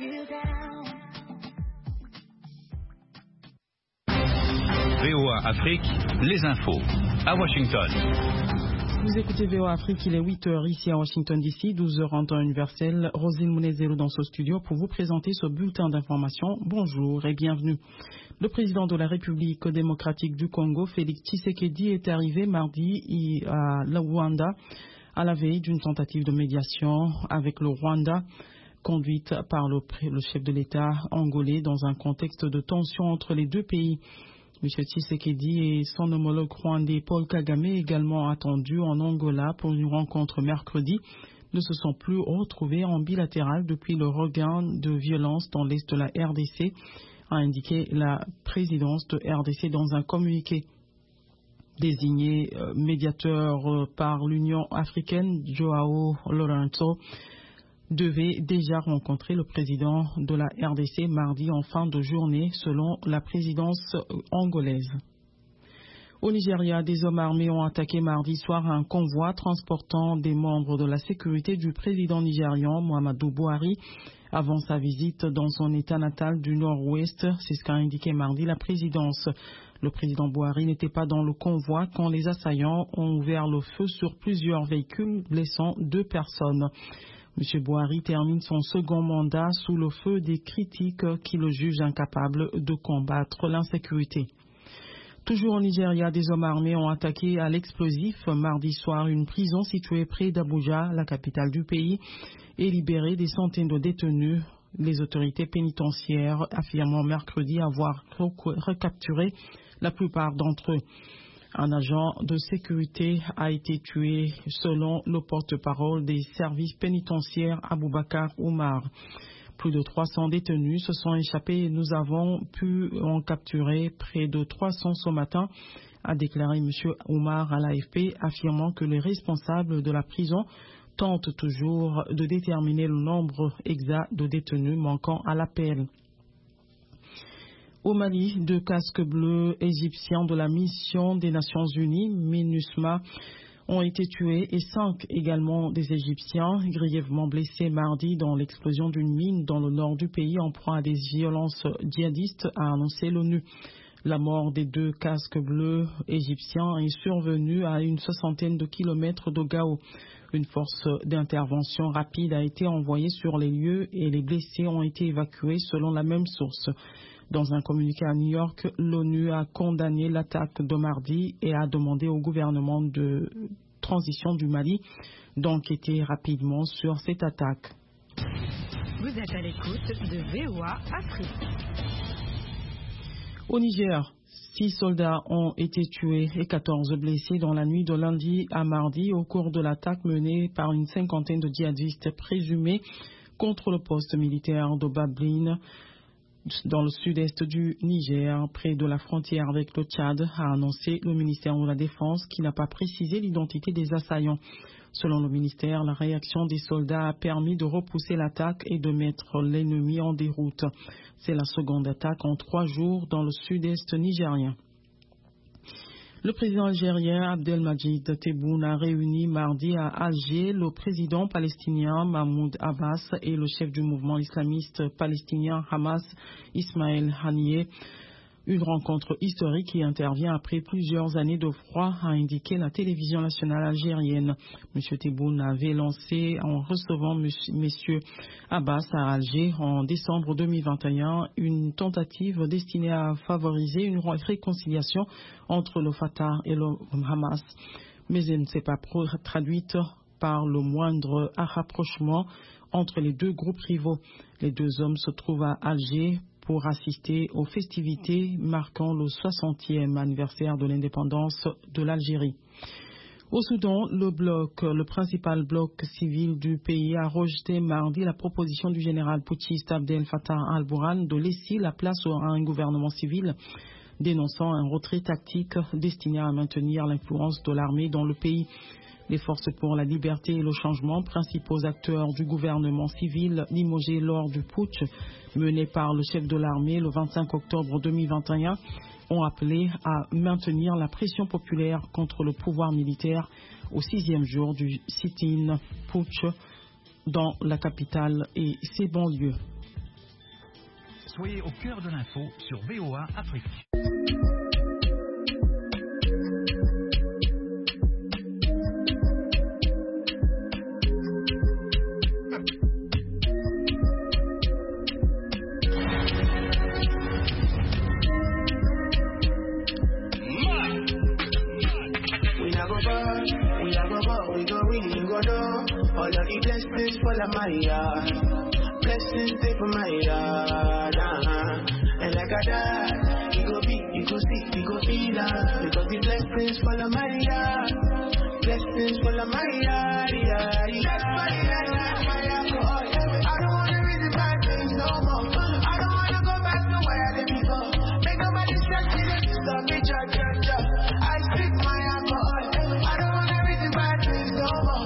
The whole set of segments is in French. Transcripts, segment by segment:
VOA Afrique, les infos, à Washington. Vous écoutez VOA Afrique, il est 8h ici à Washington DC, 12h en temps universel. Rosine Mounezero dans ce studio pour vous présenter ce bulletin d'information. Bonjour et bienvenue. Le président de la République démocratique du Congo, Félix Tshisekedi, est arrivé mardi à Luanda à la veille d'une tentative de médiation avec le Rwanda, conduite par le chef de l'État angolais dans un contexte de tension entre les deux pays. M. Tshisekedi et son homologue rwandais Paul Kagame, également attendus en Angola pour une rencontre mercredi, ne se sont plus retrouvés en bilatéral depuis le regain de violence dans l'est de la RDC, a indiqué la présidence de RDC dans un communiqué. Désigné médiateur par l'Union africaine, Joao Lourenço devait déjà rencontrer le président de la RDC mardi en fin de journée, selon la présidence angolaise. Au Nigeria, des hommes armés ont attaqué mardi soir un convoi transportant des membres de la sécurité du président nigérian Muhammadu Buhari avant sa visite dans son état natal du nord-ouest. C'est ce qu'a indiqué mardi la présidence. Le président Buhari n'était pas dans le convoi quand les assaillants ont ouvert le feu sur plusieurs véhicules, blessant 2 personnes. M. Buhari termine son second mandat sous le feu des critiques qui le jugent incapable de combattre l'insécurité. Toujours au Nigeria, des hommes armés ont attaqué à l'explosif mardi soir une prison située près d'Abuja, la capitale du pays, et libéré des centaines de détenus. Les autorités pénitentiaires affirmant mercredi avoir recapturé la plupart d'entre eux. Un agent de sécurité a été tué selon le porte-parole des services pénitentiaires Aboubakar Oumar. Plus de 300 détenus se sont échappés et nous avons pu en capturer près de 300 ce matin, a déclaré M. Oumar à l'AFP, affirmant que les responsables de la prison tentent toujours de déterminer le nombre exact de détenus manquant à l'appel. Au Mali, 2 casques bleus égyptiens de la mission des Nations Unies, MINUSMA, ont été tués et 5 également des Égyptiens grièvement blessés mardi dans l'explosion d'une mine dans le nord du pays en proie à des violences djihadistes, a annoncé l'ONU. La mort des 2 casques bleus égyptiens est survenue à une 60aine de kilomètres de Gao. Une force d'intervention rapide a été envoyée sur les lieux et les blessés ont été évacués selon la même source. Dans un communiqué à New York, l'ONU a condamné l'attaque de mardi et a demandé au gouvernement de transition du Mali d'enquêter rapidement sur cette attaque. Vous êtes à l'écoute de VOA Afrique. Au Niger, 6 soldats ont été tués et 14 blessés dans la nuit de lundi à mardi au cours de l'attaque menée par une 50aine de djihadistes présumés contre le poste militaire de Babline, dans le sud-est du Niger, près de la frontière avec le Tchad, a annoncé le ministère de la Défense qui n'a pas précisé l'identité des assaillants. Selon le ministère, la réaction des soldats a permis de repousser l'attaque et de mettre l'ennemi en déroute. C'est la seconde attaque en 3 jours dans le sud-est nigérien. Le président algérien Abdelmadjid Tebboune a réuni mardi à Alger le président palestinien Mahmoud Abbas et le chef du mouvement islamiste palestinien Hamas, Ismaël Haniyeh. Une rencontre historique qui intervient après plusieurs années de froid, a indiqué la télévision nationale algérienne. M. Tebboune avait lancé en recevant M. Abbas à Alger en décembre 2021 une tentative destinée à favoriser une réconciliation entre le Fatah et le Hamas. Mais elle ne s'est pas traduite par le moindre rapprochement entre les 2 groupes rivaux. Les 2 hommes se trouvent à Alger pour assister aux festivités marquant le 60e anniversaire de l'indépendance de l'Algérie. Au Soudan, le principal bloc civil du pays a rejeté mardi la proposition du général putschiste Abdel Fattah al-Burhan de laisser la place à un gouvernement civil, dénonçant un retrait tactique destiné à maintenir l'influence de l'armée dans le pays. Les forces pour la liberté et le changement, principaux acteurs du gouvernement civil limogé lors du putsch mené par le chef de l'armée le 25 octobre 2021, ont appelé à maintenir la pression populaire contre le pouvoir militaire au 6e jour du sit-in putsch dans la capitale et ses banlieues. Soyez au cœur de l'info sur VOA Afrique. All of the blessings full of my yard. Blessings stay for my yard. And like I died, you go beat, you go see, you go feel that. Because the blessings full of my yard. Blessings full of my yard. That's my yard, that's my alcohol. I don't want to read the bad things no more. I don't want to go back to where I did before. Make nobody stress me, let's stop me, I stick my alcohol. I don't want to read the bad things no more.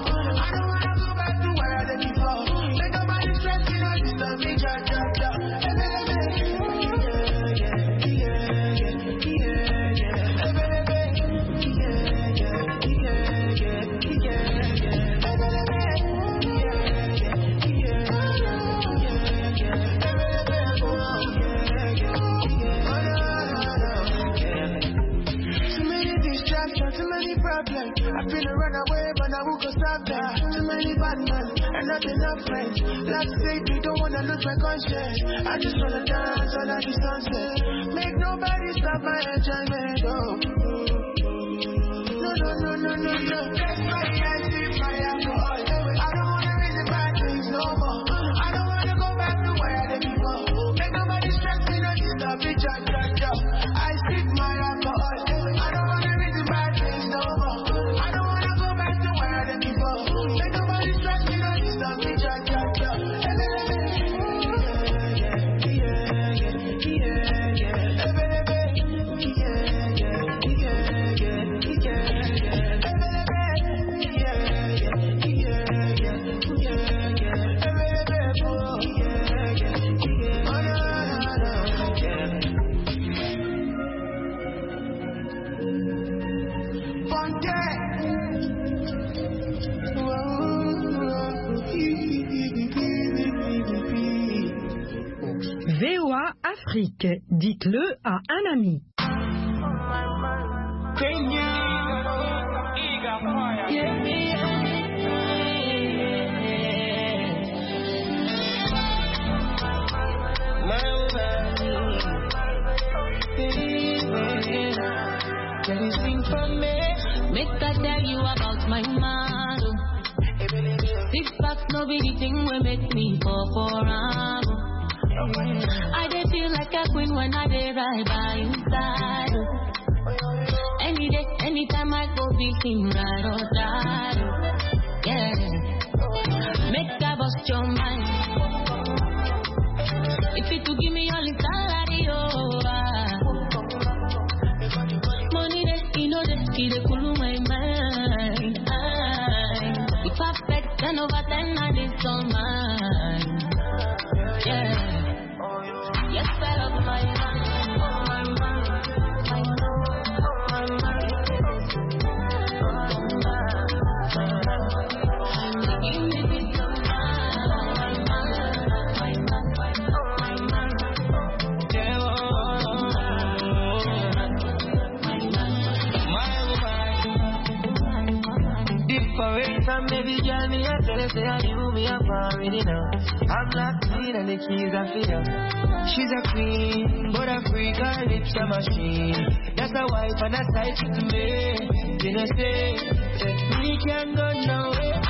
I've been a runaway, but I won't go stop that. Too many bad men and not enough friends. Last day, you don't wanna lose my conscience. I just wanna dance under the sunset. Make nobody stop my enjoyment. Oh. No. That's my answer, my alcohol. I don't wanna read the bad things no more. I don't wanna go back to where I did before. Make nobody stress me, no disturb me, I stick my alcohol. I don't wanna read the bad things no more. I don't wanna go back to where I did before. Make nobody stress me, no disturb me, VOA Afrique, dites-le à un ami. Make I tell you about my model. 6 packs, no be the thing will make me fall for I dey feel like a queen when I dey ride by inside. Any day, anytime I go beating right or die. Yeah, make I bust your mind. If you to give me all the salary, money dey, you know dey cool my mind. If I bet 10 over 10, I dey all mine. Yeah. Yes, I love my man. Maybe Johnny, I tell her, say, I knew me, I'm already know. I'm not clean and the keys are for her. She's a queen, but a freak, her lips a machine. That's a wife and a side chick to me. You know, say, we can go nowhere.